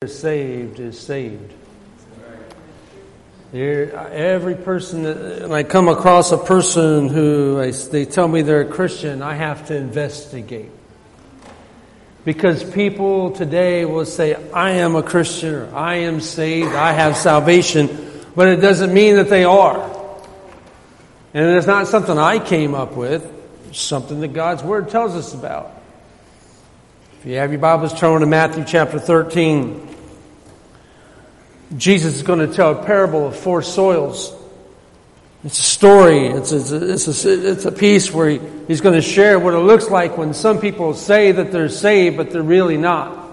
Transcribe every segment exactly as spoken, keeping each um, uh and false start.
is saved is saved. Here, every person that, when I come across a person who I, they tell me they're a Christian, I have to investigate. Because people today will say, I am a Christian, or I am saved, I have salvation, but it doesn't mean that they are. And it's not something I came up with, it's something that God's Word tells us about. If you have your Bibles, turn to Matthew chapter thirteen. Jesus is going to tell a parable of four soils. It's a story. It's a, it's a, it's a piece where he, he's going to share what it looks like when some people say that they're saved, but they're really not.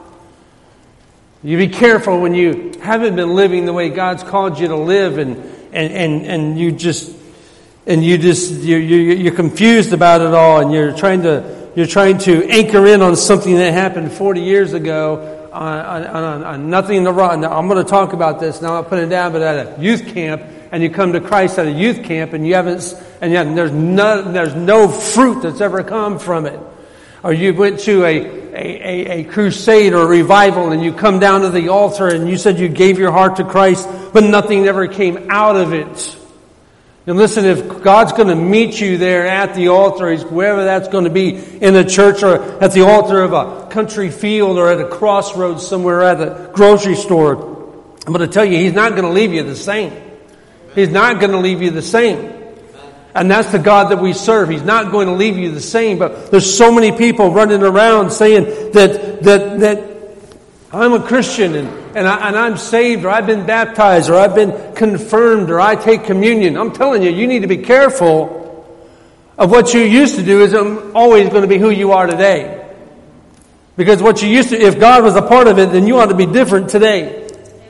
You be careful when you haven't been living the way God's called you to live, and and and, and you just and you just you're, you're confused about it all, and you're trying to you're trying to anchor in on something that happened forty years ago. On, on, on nothing to run. Now, I'm going to talk about this. Now I'm not putting it down, but at a youth camp, and you come to Christ at a youth camp, and you haven't, and yet there's no, there's no fruit that's ever come from it. Or you went to a, a, a, a crusade or a revival, and you come down to the altar, and you said you gave your heart to Christ, but nothing ever came out of it. And listen, if God's going to meet you there at the altar, wherever that's going to be, in a church or at the altar of a country field or at a crossroads somewhere at a grocery store, I'm going to tell you, He's not going to leave you the same. He's not going to leave you the same. And that's the God that we serve. He's not going to leave you the same. But there's so many people running around saying that that that I'm a Christian and, and, I, and I'm saved, or I've been baptized, or I've been confirmed, or I take communion. I'm telling you, you need to be careful of what you used to do isn't always going to be who you are today. Because what you used to, if God was a part of it, then you ought to be different today.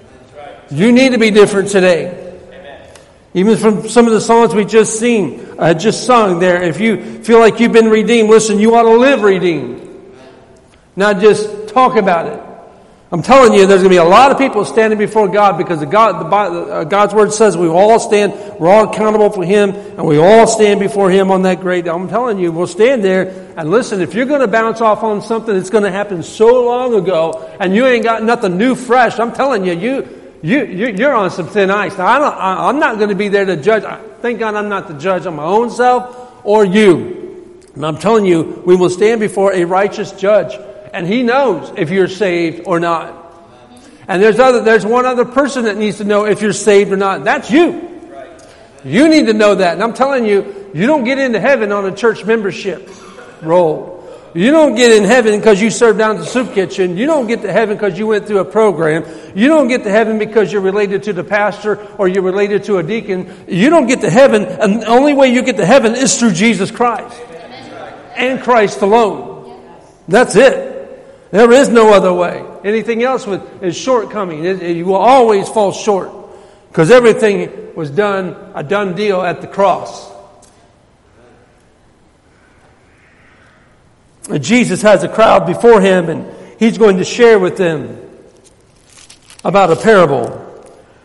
You need to be different today. Even from some of the songs we just seen, uh, just sung there, if you feel like you've been redeemed, listen, you ought to live redeemed. Not just talk about it. I'm telling you, there's going to be a lot of people standing before God because the God, the, uh, God's Word says we all stand, we're all accountable for Him, and we all stand before Him on that great day. I'm telling you, we'll stand there, and listen, if you're going to bounce off on something that's going to happen so long ago, and you ain't got nothing new, fresh, I'm telling you, you, you, you you're on some thin ice. Now, I don't, I, I'm not going to be there to judge. Thank God I'm not the judge of my own self or you. And I'm telling you, we will stand before a righteous judge. And He knows if you're saved or not. And there's other, there's one other person that needs to know if you're saved or not. That's you. You need to know that. And I'm telling you, you don't get into heaven on a church membership roll. You don't get in heaven because you served down at the soup kitchen. You don't get to heaven because you went through a program. You don't get to heaven because you're related to the pastor or you're related to a deacon. You don't get to heaven, and the only way you get to heaven is through Jesus Christ. And Christ alone. That's it. There is no other way. Anything else with, is shortcoming. It, it, you will always fall short. Because everything was done, a done deal at the cross. And Jesus has a crowd before Him, and He's going to share with them about a parable.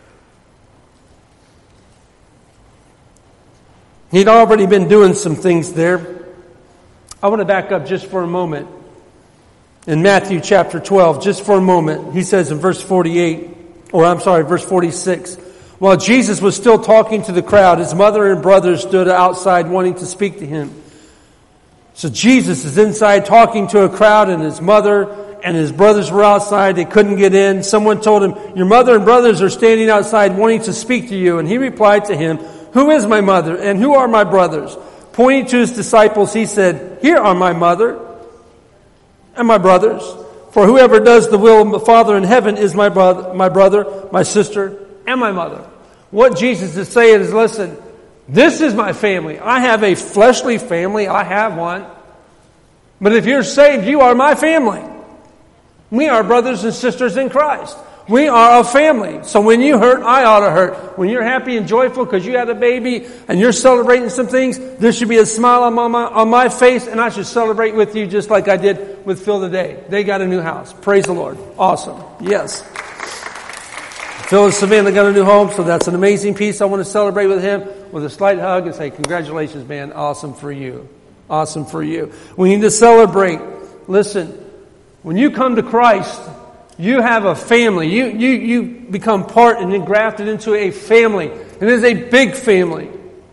He'd already been doing some things there. I want to back up just for a moment. In Matthew chapter twelve, just for a moment, He says in verse forty-eight, or I'm sorry, verse forty-six, while Jesus was still talking to the crowd, His mother and brothers stood outside wanting to speak to Him. So Jesus is inside talking to a crowd, and His mother and His brothers were outside. They couldn't get in. Someone told Him, your mother and brothers are standing outside wanting to speak to you. And He replied to him, who is my mother and who are my brothers? Pointing to His disciples, He said, here are my mother and my brothers. For whoever does the will of the Father in heaven is my brother, my brother, my sister, and my mother. What Jesus is saying is, listen, this is my family. I have a fleshly family. I have one. But if you're saved, you are my family. We are brothers and sisters in Christ. We are a family. So when you hurt, I ought to hurt. When you're happy and joyful because you had a baby and you're celebrating some things, there should be a smile on my, on my face, and I should celebrate with you just like I did with Phil today. They got a new house. Praise the Lord. Awesome. Yes. Phil and Savannah got a new home, so that's an amazing piece. I want to celebrate with him with a slight hug and say, congratulations, man. Awesome for you. Awesome for you. We need to celebrate. Listen, when you come to Christ, You have a family. You, you, you become part and engrafted into a family. And it is a big family.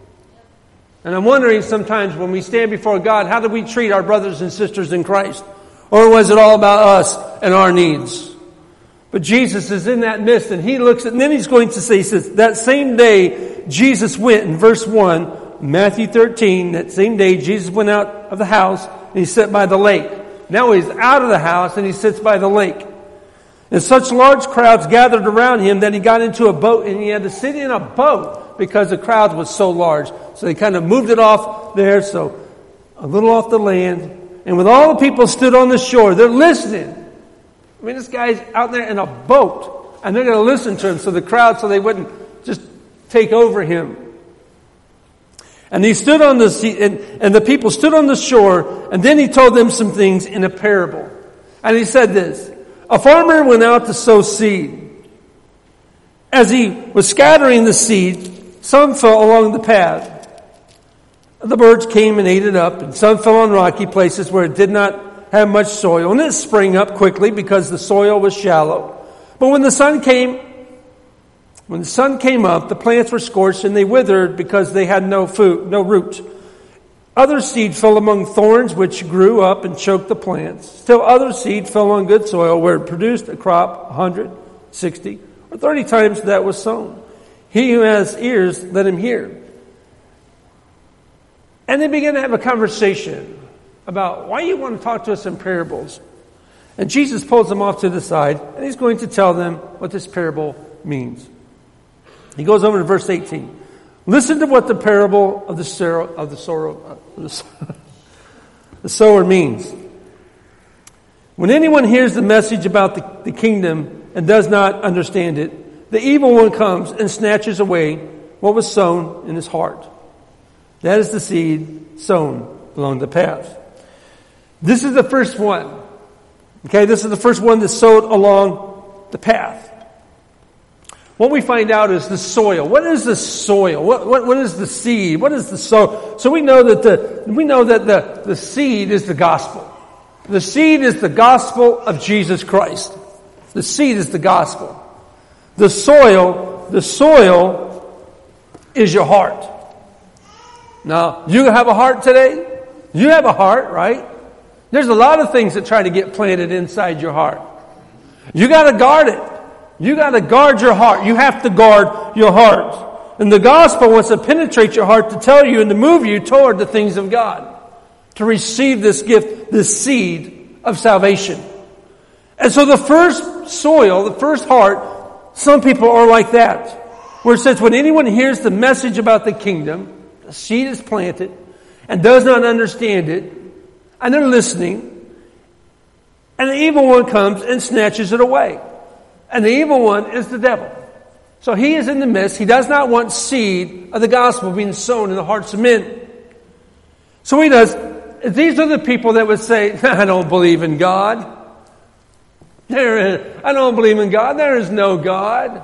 And I'm wondering sometimes when we stand before God, how do we treat our brothers and sisters in Christ? Or was it all about us and our needs? But Jesus is in that midst, and he looks at, and then he's going to say, he says, that same day, Jesus went, in verse one, Matthew thirteen, that same day, Jesus went out of the house, and he sat by the lake. Now he's out of the house, and he sits by the lake. And such large crowds gathered around him that he got into a boat, and he had to sit in a boat because the crowd was so large. So they kind of moved it off there, so a little off the land. And when all the people stood on the shore, they're listening. I mean, this guy's out there in a boat, and they're going to listen to him, so the crowd, so they wouldn't just take over him. And he stood on the sea, and, and the people stood on the shore, and then he told them some things in a parable. And he said this, a farmer went out to sow seed. As he was scattering the seed, some fell along the path. The birds came and ate it up, and some fell on rocky places where it did not have much soil, and it sprang up quickly because the soil was shallow. But when the sun came, when the sun came up, the plants were scorched and they withered because they had no food, no root. Other seed fell among thorns, which grew up and choked the plants. Still other seed fell on good soil, where it produced a crop a hundred, sixty, or thirty times that was sown. He who has ears, let him hear. And they began to have a conversation about why you want to talk to us in parables. And Jesus pulls them off to the side, and he's going to tell them what this parable means. He goes over to verse eighteen. Listen to what the parable of the sorrow of the sorrow uh, the, the sower means. When anyone hears the message about the, the kingdom and does not understand it, the evil one comes and snatches away what was sown in his heart. That is the seed sown along the path. This is the first one. Okay, this is the first one that's sowed along the path. What we find out is the soil. What is the soil? What, what, what is the seed? What is the soil? So we know that the we know that the, the seed is the gospel. The seed is the gospel of Jesus Christ. The seed is the gospel. The soil, the soil is your heart. Now, you have a heart today? You have a heart, right? There's a lot of things that try to get planted inside your heart. You got to guard it. You got to guard your heart. You have to guard your heart. And the gospel wants to penetrate your heart to tell you and to move you toward the things of God. To receive this gift, this seed of salvation. And so the first soil, the first heart, some people are like that. Where it says when anyone hears the message about the kingdom, the seed is planted and does not understand it, and they're listening, and the evil one comes and snatches it away. And the evil one is the devil. So he is in the midst. He does not want seed of the gospel being sown in the hearts of men. So he does. These are the people that would say, I don't believe in God. There is, I don't believe in God. There is no God.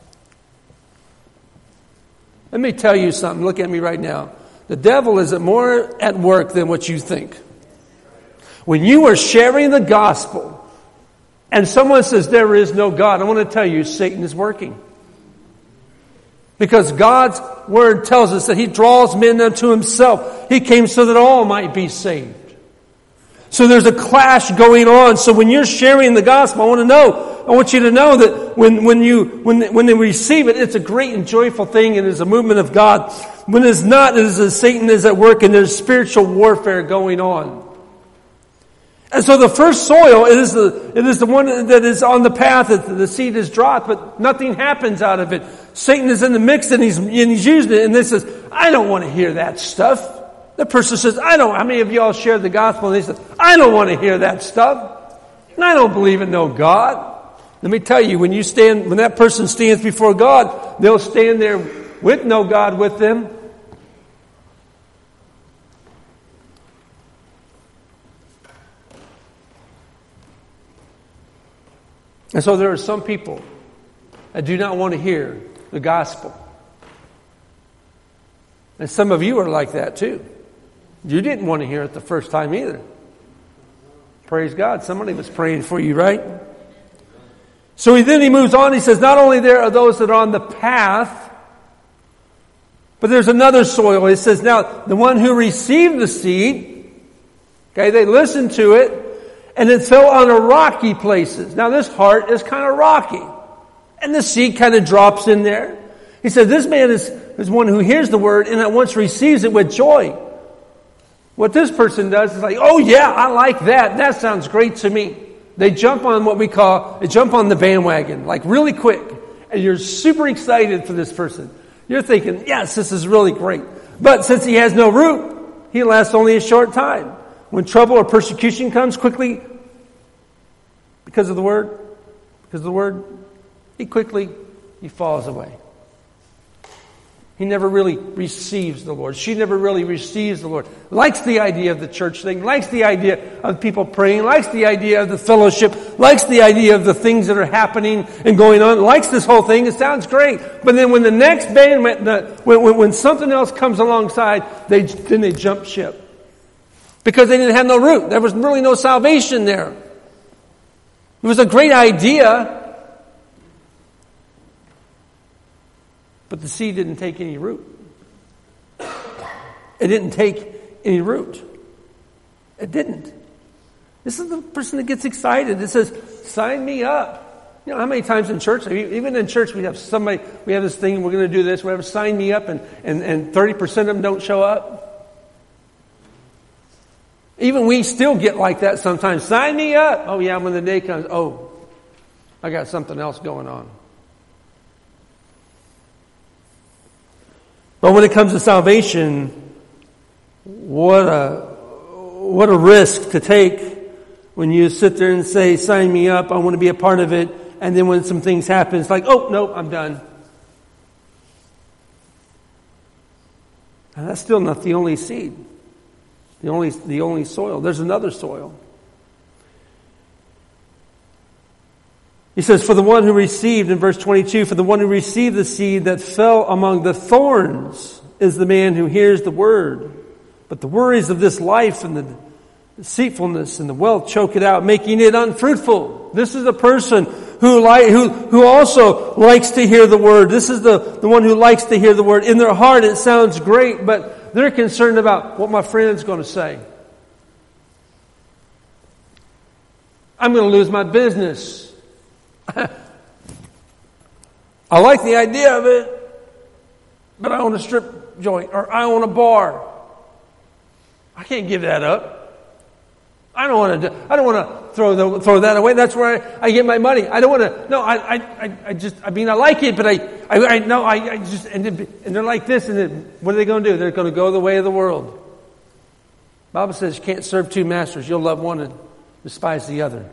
Let me tell you something. Look at me right now. The devil is more at work than what you think. When you are sharing the gospel and someone says there is no God, I want to tell you Satan is working. Because God's word tells us that he draws men unto himself. He came so that all might be saved. So there's a clash going on. So when you're sharing the gospel, I want to know, I want you to know that when, when you, when, when they receive it, it's a great and joyful thing and it's a movement of God. When it's not, it is as Satan is at work and there's spiritual warfare going on. And so the first soil, it is the, it is the one that is on the path that the seed is dropped, but nothing happens out of it. Satan is in the mix and he's, and he's using it and this says, I don't want to hear that stuff. The person says, I don't, how many of y'all share the gospel? And they say, I don't want to hear that stuff. And I don't believe in no God. Let me tell you, when you stand, when that person stands before God, they'll stand there with no God with them. And so there are some people that do not want to hear the gospel. And some of you are like that too. You didn't want to hear it the first time either. Praise God. Somebody was praying for you, right? So he, then he moves on. He says, not only there are those that are on the path, but there's another soil. He says, now, the one who received the seed, okay, they listened to it, and it fell on a rocky places. Now, this heart is kind of rocky. And the seed kind of drops in there. He said, this man is, is one who hears the word and at once receives it with joy. What this person does is like, oh yeah, I like that. That sounds great to me. They jump on what we call, they jump on the bandwagon, like really quick. And you're super excited for this person. You're thinking, yes, this is really great. But since he has no root, he lasts only a short time. When trouble or persecution comes quickly, because of the word, because of the word, he quickly, he falls away. He never really receives the Lord. She never really receives the Lord. Likes the idea of the church thing, likes the idea of people praying, likes the idea of the fellowship, likes the idea of the things that are happening and going on, likes this whole thing. It sounds great. But then when the next band, when, when, when something else comes alongside, they then they jump ship. Because they didn't have no root. There was really no salvation there. It was a great idea, but the seed didn't take any root. It didn't take any root. It didn't. This is the person that gets excited. It says, sign me up. You know, how many times in church, even in church, we have somebody, we have this thing, we're going to do this, whatever, sign me up, and, and, and thirty percent of them don't show up. Even we still get like that sometimes. Sign me up. Oh yeah, when the day comes, oh, I got something else going on. But when it comes to salvation, what a what a risk to take when you sit there and say, sign me up, I want to be a part of it, and then when some things happen, it's like, oh, no, I'm done. And that's still not the only seed. The only, the only soil. There's another soil. He says, for the one who received, in verse twenty-two, for the one who received the seed that fell among the thorns is the man who hears the word. But the worries of this life and the deceitfulness and the wealth choke it out, making it unfruitful. This is a person who, li- who, who also likes to hear the word. This is the, the one who likes to hear the word. In their heart it sounds great, but they're concerned about what my friend's going to say. I'm going to lose my business. I like the idea of it, but I own a strip joint, or I own a bar. I can't give that up. I don't want to. I don't want to throw the, throw that away. That's where I, I get my money. I don't want to. No, I, I, I just. I mean, I like it, but I, I, I no, I, I just. And, and they're like this, and then what are they going to do? They're going to go the way of the world. The Bible says you can't serve two masters. You'll love one and despise the other.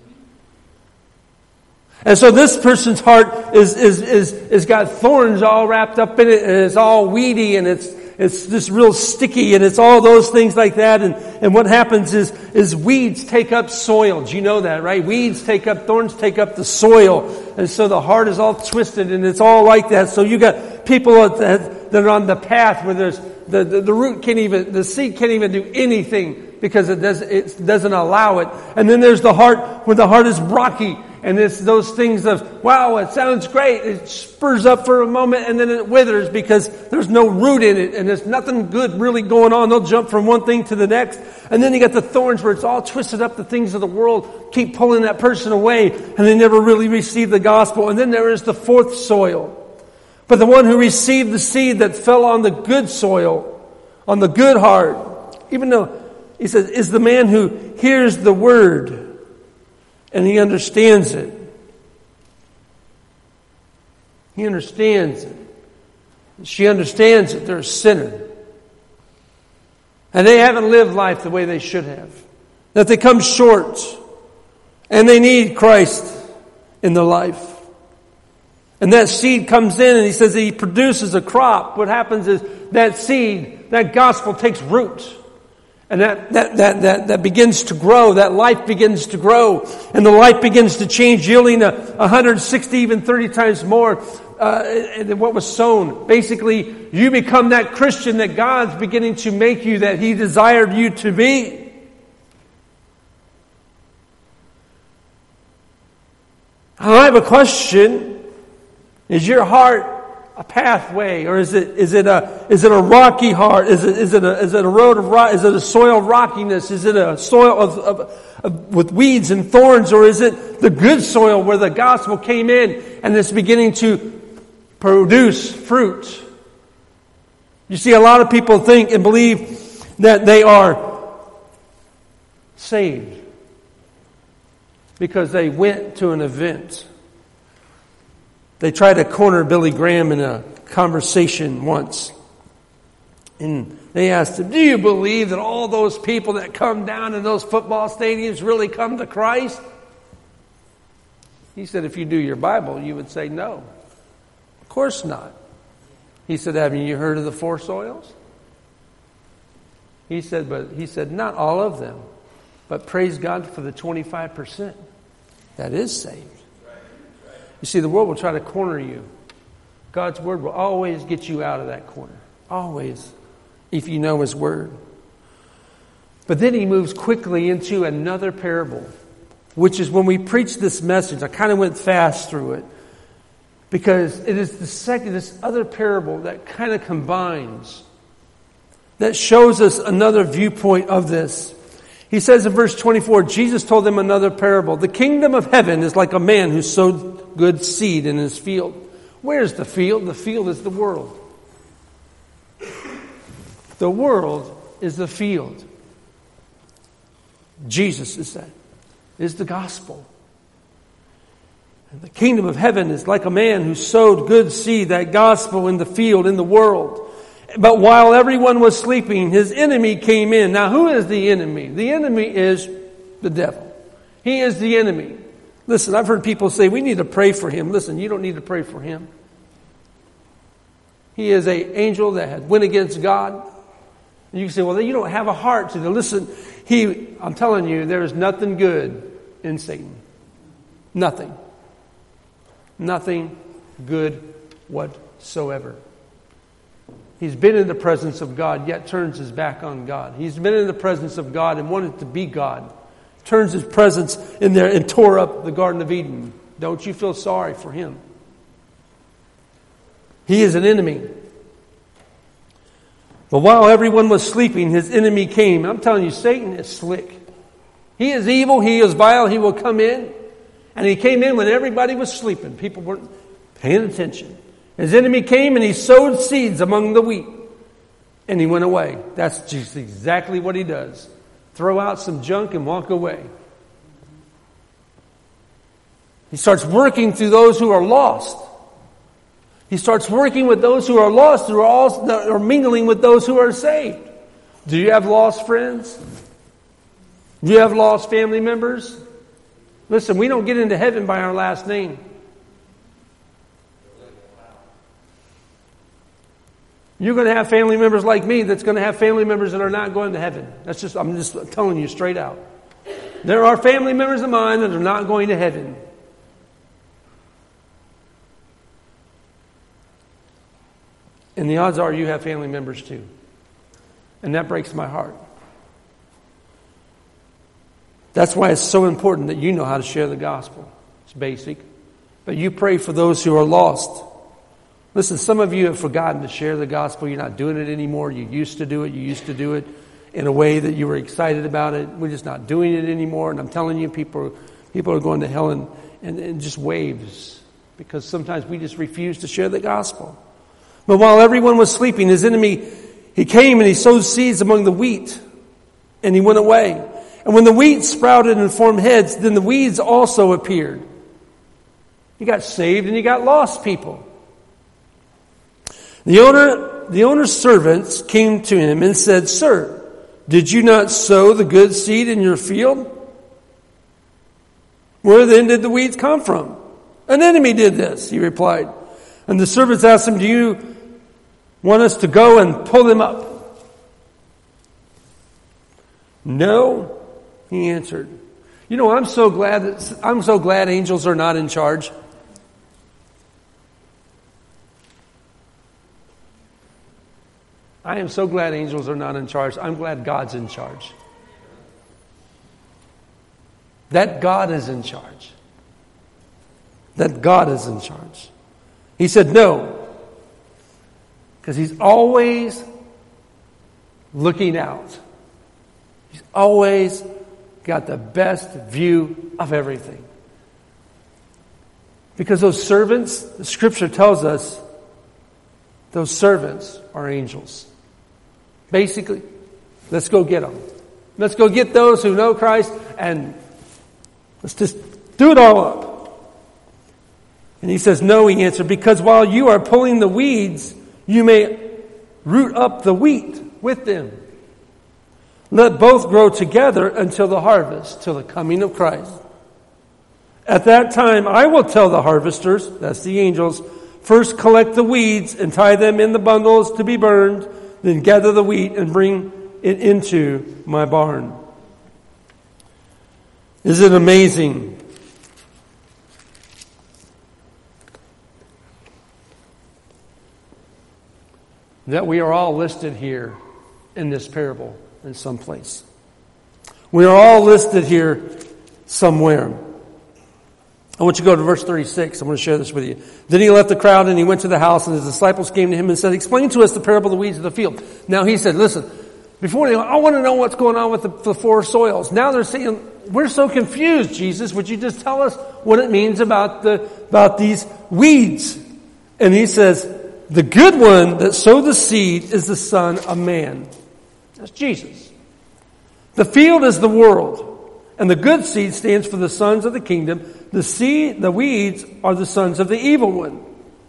And so this person's heart is, is, is, is got thorns all wrapped up in it, and it's all weedy, and it's, it's just real sticky, and it's all those things like that. And, and what happens is, is weeds take up soil. Do you know that, right? Weeds take up, thorns take up the soil. And so the heart is all twisted, and it's all like that. So you got people that, that are on the path where there's, the, the, the root can't even, the seed can't even do anything because it doesn't, it doesn't allow it. And then there's the heart where the heart is rocky. And it's those things of, wow, it sounds great. It spurs up for a moment and then it withers because there's no root in it and there's nothing good really going on. They'll jump from one thing to the next. And then you got the thorns where it's all twisted up. The things of the world keep pulling that person away and they never really receive the gospel. And then there is the fourth soil. But the one who received the seed that fell on the good soil, on the good heart, even though he says, is the man who hears the word and he understands it. He understands it. She understands it. They're a sinner. And they haven't lived life the way they should have. That they come short. And they need Christ in their life. And that seed comes in and he says that he produces a crop. What happens is that seed, that gospel takes root. And that, that, that, that, that begins to grow. That life begins to grow. And the life begins to change, yielding a one hundred sixty, even thirty times more uh, than what was sown. Basically, you become that Christian that God's beginning to make you, that He desired you to be. I have a question. Is your heart a pathway, or is it is it a is it a rocky heart? Is it is it a is it a road of rock? Is it a soil of rockiness? Is it a soil of, of, of with weeds and thorns, or is it the good soil where the gospel came in and it's beginning to produce fruit? You see, a lot of people think and believe that they are saved because they went to an event. They tried to corner Billy Graham in a conversation once. And they asked him, do you believe that all those people that come down in those football stadiums really come to Christ? He said, if you do your Bible, you would say no. Of course not. He said, haven't you heard of the four soils? He said, but he said, not all of them. But praise God for the twenty-five percent that is saved. You see, the world will try to corner you. God's Word will always get you out of that corner. Always. If you know His Word. But then He moves quickly into another parable. Which is when we preach this message. I kind of went fast through it. Because it is the second, this other parable that kind of combines. That shows us another viewpoint of this. He says in verse twenty-four, Jesus told them another parable. The kingdom of heaven is like a man who sowed good seed in his field. Where's the field? The field is the world. The world is the field. Jesus is that. Is the gospel. And the kingdom of heaven is like a man who sowed good seed, that gospel, in the field, in the world. But while everyone was sleeping, his enemy came in. Now, who is the enemy? The enemy is the devil. He is the enemy. Listen, I've heard people say, we need to pray for him. Listen, you don't need to pray for him. He is an angel that had went against God. And you can say, well, you don't have a heart to listen. He, I'm telling you, there is nothing good in Satan. Nothing. Nothing good whatsoever. He's been in the presence of God, yet turns his back on God. He's been in the presence of God and wanted to be God. Turns his presence in there and tore up the Garden of Eden. Don't you feel sorry for him? He is an enemy. But while everyone was sleeping, his enemy came. I'm telling you, Satan is slick. He is evil. He is vile. He will come in. And he came in when everybody was sleeping. People weren't paying attention. His enemy came and he sowed seeds among the wheat. And he went away. That's just exactly what he does. Throw out some junk and walk away. He starts working through those who are lost. He starts working with those who are lost, who are, all, are mingling with those who are saved. Do you have lost friends? Do you have lost family members? Listen, we don't get into heaven by our last name. You're going to have family members like me that's going to have family members that are not going to heaven. That's just, I'm just telling you straight out. There are family members of mine that are not going to heaven. And the odds are you have family members too. And that breaks my heart. That's why it's so important that you know how to share the gospel. It's basic. But you pray for those who are lost. Listen, some of you have forgotten to share the gospel. You're not doing it anymore. You used to do it. You used to do it in a way that you were excited about it. We're just not doing it anymore. And I'm telling you, people, people are going to hell in, in, in just waves. Because sometimes we just refuse to share the gospel. But while everyone was sleeping, his enemy, he came and he sowed seeds among the wheat. And he went away. And when the wheat sprouted and formed heads, then the weeds also appeared. You got saved and you got lost people. The owner, the owner's servants came to him and said, Sir, did you not sow the good seed in your field? Where then did the weeds come from? An enemy did this, he replied. And the servants asked him, Do you want us to go and pull them up? No, he answered. You know, I'm so glad that I'm so glad angels are not in charge. I am so glad angels are not in charge. I'm glad God's in charge. That God is in charge. that God is in charge. He said no, because he's always looking out. He's always got the best view of everything. Because those servants, the scripture tells us, those servants are angels. Basically, let's go get them. Let's go get those who know Christ and let's just do it all up. And he says, no, he answered, because while you are pulling the weeds, you may root up the wheat with them. Let both grow together until the harvest, till the coming of Christ. At that time, I will tell the harvesters, that's the angels, first collect the weeds and tie them in the bundles to be burned, then gather the wheat and bring it into my barn. Is it amazing? That we are all listed here in this parable in some place. We are all listed here somewhere. I want you to go to verse thirty-six. I'm going to share this with you. Then he left the crowd and he went to the house, and his disciples came to him and said, explain to us the parable of the weeds of the field. Now he said, listen, before they, I want to know what's going on with the, the four soils. Now they're saying, we're so confused, Jesus. Would you just tell us what it means about the, about these weeds? And he says, the good one that sowed the seed is the Son of Man. That's Jesus. The field is the world. And the good seed stands for the sons of the kingdom. The seed, the weeds are the sons of the evil one.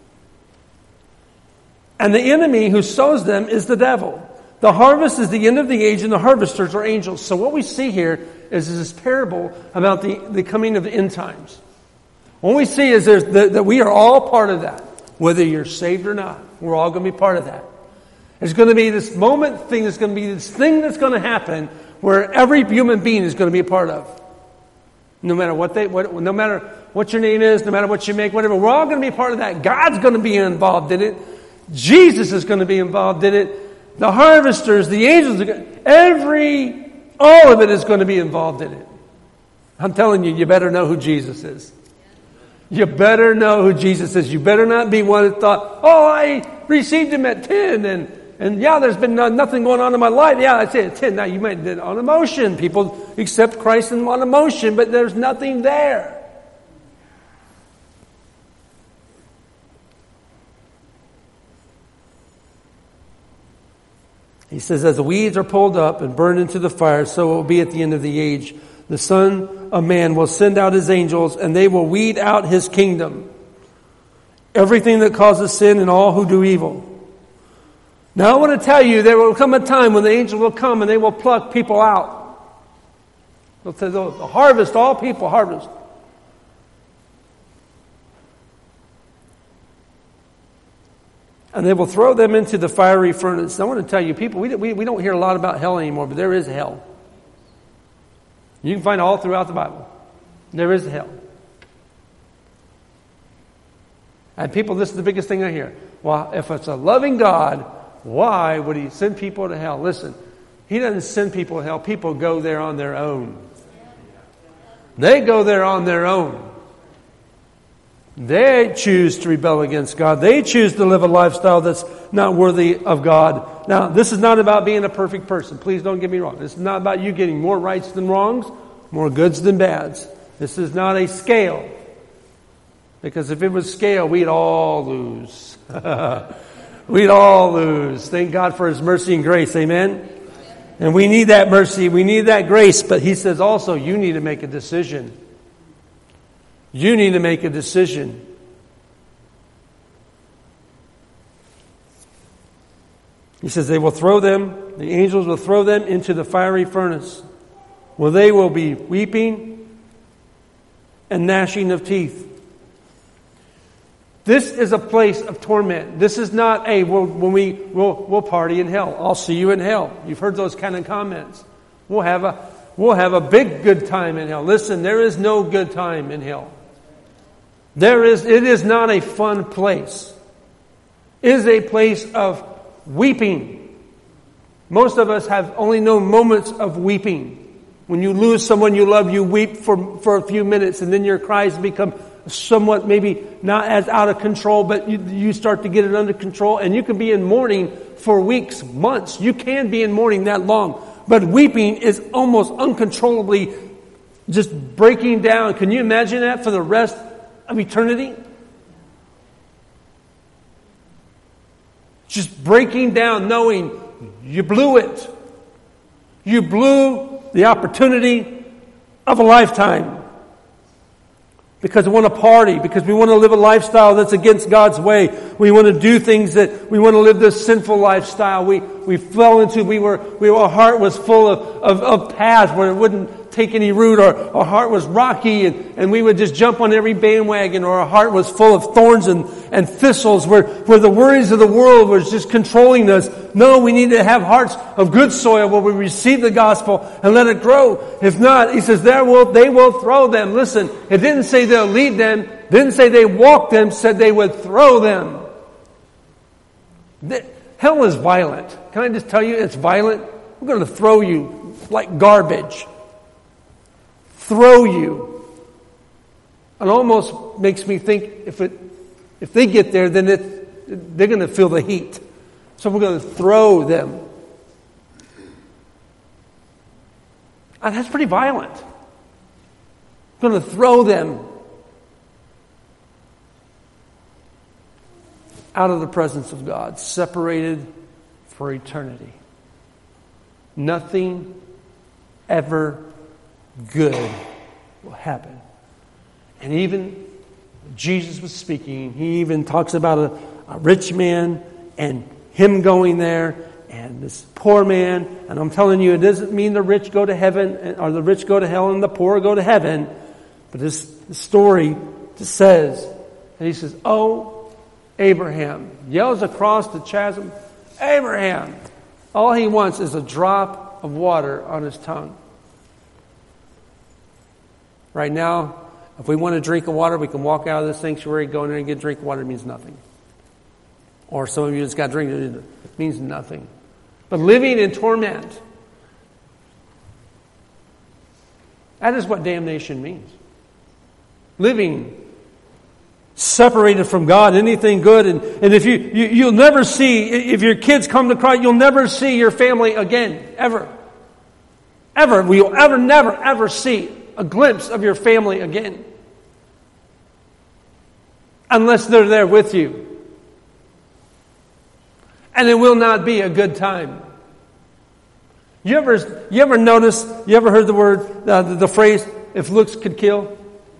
And the enemy who sows them is the devil. The harvest is the end of the age, and the harvesters are angels. So what we see here is this parable about the, the coming of the end times. What we see is there's the, that we are all part of that. Whether you're saved or not, we're all going to be part of that. There's going to be this moment thing, there's going to be this thing that's going to happen where every human being is going to be a part of. No matter what they, what, no matter what your name is, no matter what you make, whatever, we're all going to be a part of that. God's going to be involved in it. Jesus is going to be involved in it. The harvesters, the angels, are going, every, all of it is going to be involved in it. I'm telling you, you better know who Jesus is. You better know who Jesus is. You better not be one that thought, oh, I received him at ten, and And yeah, there's been nothing going on in my life. Yeah, I say at ten. Now you might do it on emotion. People accept Christ on emotion, but there's nothing there. He says, as the weeds are pulled up and burned into the fire, so it will be at the end of the age. The Son of Man will send out his angels, and they will weed out his kingdom. Everything that causes sin and all who do evil. Now I want to tell you, there will come a time when the angels will come and they will pluck people out. They'll say, they'll harvest, all people harvest. And they will throw them into the fiery furnace. I want to tell you, people, we, we, we don't hear a lot about hell anymore, but there is hell. You can find it all throughout the Bible. There is hell. And people, this is the biggest thing I hear. Well, if it's a loving God, why would he send people to hell? Listen, he doesn't send people to hell. People go there on their own. They go there on their own. They choose to rebel against God. They choose to live a lifestyle that's not worthy of God. Now, this is not about being a perfect person. Please don't get me wrong. This is not about you getting more rights than wrongs, more goods than bads. This is not a scale. Because if it was scale, we'd all lose. We'd all lose. Thank God for his mercy and grace. Amen? And we need that mercy. We need that grace. But he says also, you need to make a decision. You need to make a decision. He says they will throw them, the angels will throw them into the fiery furnace, where they will be weeping and gnashing of teeth. This is a place of torment. This is not a, we'll, when we, we'll, we'll party in hell. I'll see you in hell. You've heard those kind of comments. We'll have a, we'll have a big good time in hell. Listen, there is no good time in hell. There is, it is not a fun place. It is a place of weeping. Most of us have only known moments of weeping. When you lose someone you love, you weep for, for a few minutes, and then your cries become somewhat maybe not as out of control, but you, you start to get it under control, and you can be in mourning for weeks, months. You can be in mourning that long. But weeping is almost uncontrollably just breaking down. Can you imagine that for the rest of eternity? Just breaking down, knowing you blew it. You blew the opportunity of a lifetime. Because we want to party, because we want to live a lifestyle that's against God's way. We want to do things that, we want to live this sinful lifestyle. We we fell into, we were, we, our heart was full of, of, of paths where it wouldn't take any root. Our, our heart was rocky, and, and we would just jump on every bandwagon, or our heart was full of thorns and, and thistles where, where the worries of the world was just controlling us. No, we need to have hearts of good soil where we receive the gospel and let it grow. If not, he says, there will, they will throw them. Listen, it didn't say they'll lead them, didn't say they walk them, said they would throw them. The, hell is violent. Can I just tell you, it's violent? We're going to throw you like garbage. Throw you. It almost makes me think if it, if they get there, then it, they're going to feel the heat. So we're going to throw them. And that's pretty violent. We're going to throw them out of the presence of God, separated for eternity. Nothing ever good will happen. And even Jesus was speaking, he even talks about a, a rich man and him going there and this poor man. And I'm telling you, it doesn't mean the rich go to heaven or the rich go to hell and the poor go to heaven. But this, this story just says, and he says, oh, Abraham, yells across the chasm, Abraham. All he wants is a drop of water on his tongue. Right now, if we want a drink of water, we can walk out of this sanctuary, go in there and get a drink of water. It means nothing. Or some of you just got a drink. It means nothing. But living in torment, that is what damnation means. Living separated from God, anything good. And, and if you, you, you'll never see, if your kids come to Christ, you'll never see your family again. Ever. Ever. We'll ever, never, ever see a glimpse of your family again. Unless they're there with you. And it will not be a good time. You ever, you ever notice, you ever heard the word, uh, the, the phrase, if looks could kill?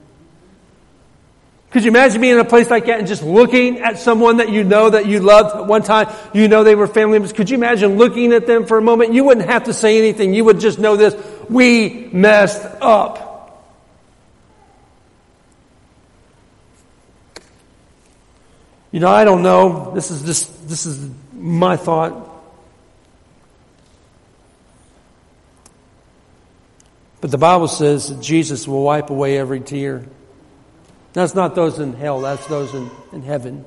Could you imagine being in a place like that and just looking at someone that you know that you loved at one time? You know they were family members. Could you imagine looking at them for a moment? You wouldn't have to say anything. You would just know this. We messed up. You know, I don't know. This is just, this is my thought. But the Bible says that Jesus will wipe away every tear. That's not those in hell, that's those in, in heaven.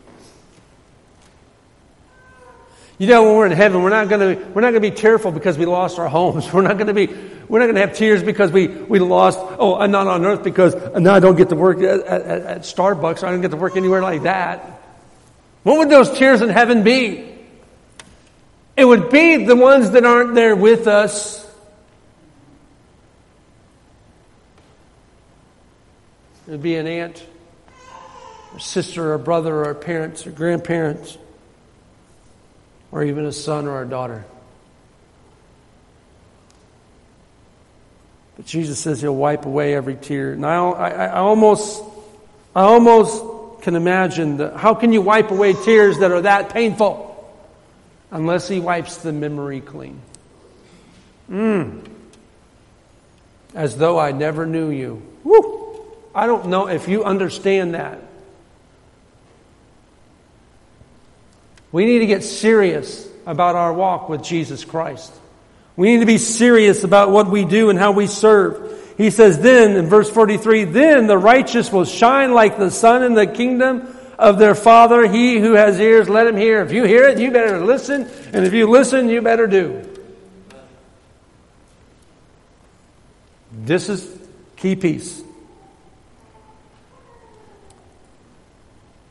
You know, when we're in heaven, we're not going to we're not going to be tearful because we lost our homes. We're not going to be we're not going to have tears because we, we lost. Oh, I'm not on earth because now I don't get to work at, at, at Starbucks. I don't get to work anywhere like that. What would those tears in heaven be? It would be the ones that aren't there with us. It would be an aunt, or sister, or brother, or parents, or grandparents, or even a son or a daughter. But Jesus says He'll wipe away every tear. And I, I, I almost, I almost can imagine that. How can you wipe away tears that are that painful, unless He wipes the memory clean? Mm. As though I never knew you. Woo! I don't know if you understand that. We need to get serious about our walk with Jesus Christ. We need to be serious about what we do and how we serve. He says then, in verse forty-three, then the righteous will shine like the sun in the kingdom of their Father. He who has ears, let him hear. If you hear it, you better listen. And if you listen, you better do. This is key piece.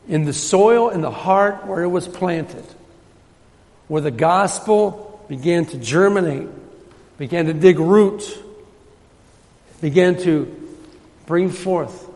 in the soil in the heart where it was planted, where the gospel began to germinate, began to dig root, began to bring forth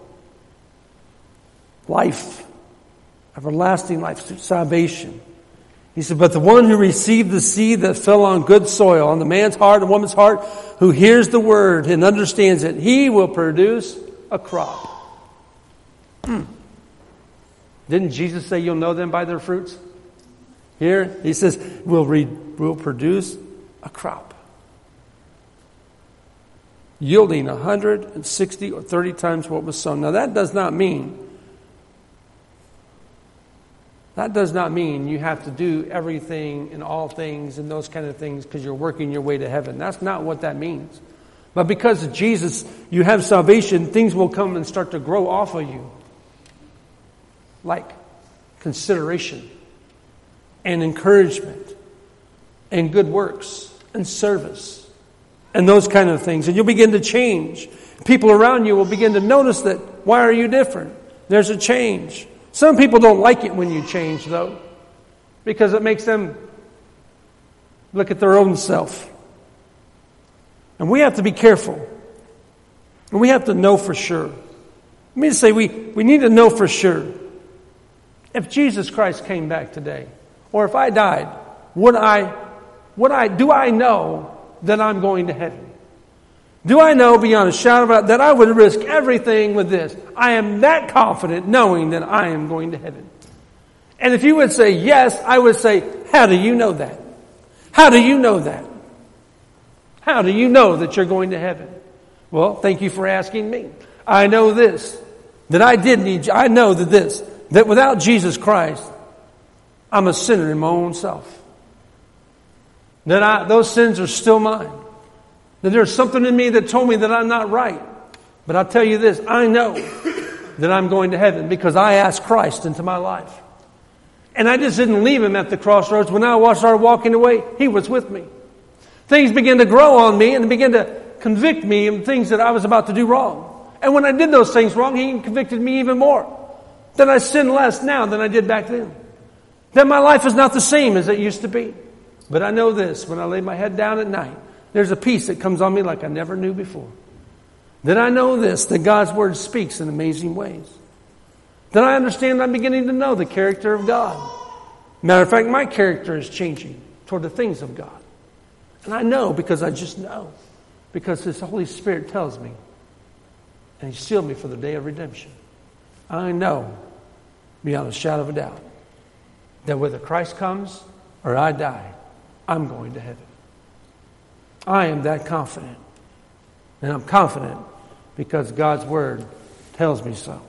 life, everlasting life, salvation. He said, but the one who received the seed that fell on good soil, on the man's heart, the woman's heart, who hears the word and understands it, he will produce a crop. Hmm. Didn't Jesus say you'll know them by their fruits? Here, he says, we'll, re- we'll produce a crop. Yielding one hundred sixty or thirty times what was sown. Now that does not mean, that does not mean you have to do everything and all things and those kind of things because you're working your way to heaven. That's not what that means. But because of Jesus, you have salvation, things will come and start to grow off of you. Like consideration and encouragement and good works and service and those kind of things. And you'll begin to change. People around you will begin to notice that, why are you different? There's a change. Some people don't like it when you change, though, because it makes them look at their own self. And we have to be careful. And we have to know for sure. Let me just say, we, we need to know for sure. If Jesus Christ came back today, or if I died, would I, would I, do I know that I'm going to heaven? Do I know beyond a shadow of a doubt that I would risk everything with this? I am that confident knowing that I am going to heaven. And if you would say yes, I would say, how do you know that? How do you know that? How do you know that you're going to heaven? Well, thank you for asking me. I know this, that I did need, I know that this, that without Jesus Christ, I'm a sinner in my own self. That I, those sins are still mine. That there's something in me that told me that I'm not right. But I'll tell you this, I know that I'm going to heaven because I asked Christ into my life. And I just didn't leave Him at the crossroads. When I started walking away, He was with me. Things began to grow on me and began to convict me of things that I was about to do wrong. And when I did those things wrong, He convicted me even more. That I sin less now than I did back then. That my life is not the same as it used to be. But I know this, when I lay my head down at night, there's a peace that comes on me like I never knew before. That I know this, that God's Word speaks in amazing ways. That I understand I'm beginning to know the character of God. Matter of fact, my character is changing toward the things of God. And I know because I just know. Because His Holy Spirit tells me. And He sealed me for the day of redemption. I know, beyond a shadow of a doubt, that whether Christ comes or I die, I'm going to heaven. I am that confident. And I'm confident because God's Word tells me so.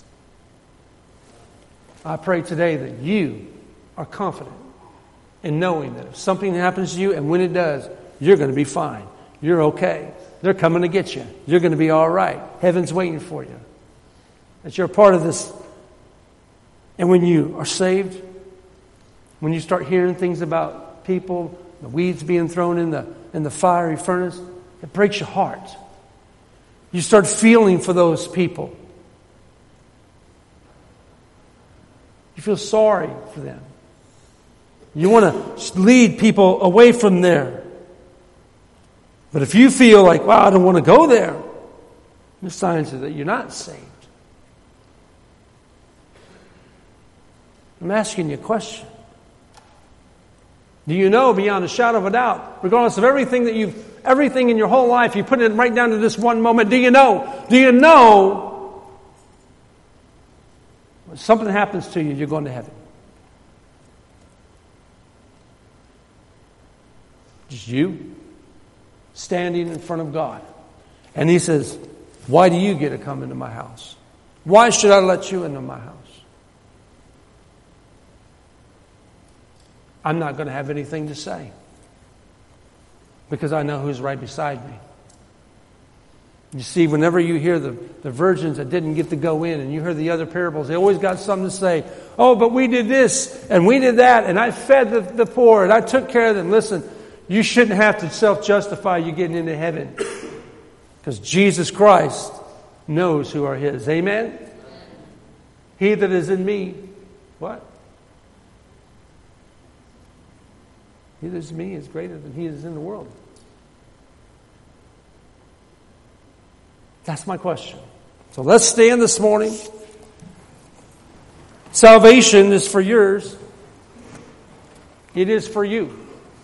I pray today that you are confident in knowing that if something happens to you, and when it does, you're going to be fine. You're okay. They're coming to get you. You're going to be all right. Heaven's waiting for you. That you're a part of this. And when you are saved, when you start hearing things about people, the weeds being thrown in the in the fiery furnace, it breaks your heart. You start feeling for those people. You feel sorry for them. You want to lead people away from there. But if you feel like, wow, I don't want to go there, the signs are that you're not saved. I'm asking you a question. Do you know beyond a shadow of a doubt, regardless of everything that you've, everything in your whole life, you put it right down to this one moment, do you know, do you know when something happens to you, you're going to heaven? Just you standing in front of God. And He says, why do you get to come into my house? Why should I let you into my house? I'm not going to have anything to say because I know who's right beside me. You see, whenever you hear the, the virgins that didn't get to go in and you hear the other parables, they always got something to say. Oh, but we did this and we did that and I fed the, the poor and I took care of them. Listen, you shouldn't have to self-justify you getting into heaven because Jesus Christ knows who are His. Amen? He that is in me What? He that is in me is greater than he that is in the world. That's my question. So let's stand this morning. Salvation is for yours. It is for you.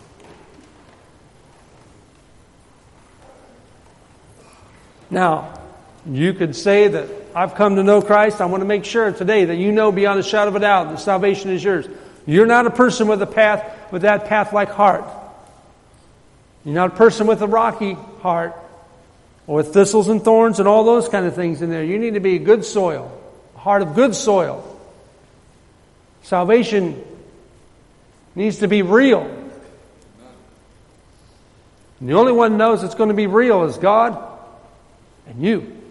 Now, you could say that I've come to know Christ. I want to make sure today that you know beyond a shadow of a doubt that salvation is yours. You're not a person with a path, with that path-like heart. You're not a person with a rocky heart or with thistles and thorns and all those kind of things in there. You need to be good soil, a heart of good soil. Salvation needs to be real. And the only one who knows it's going to be real is God and you.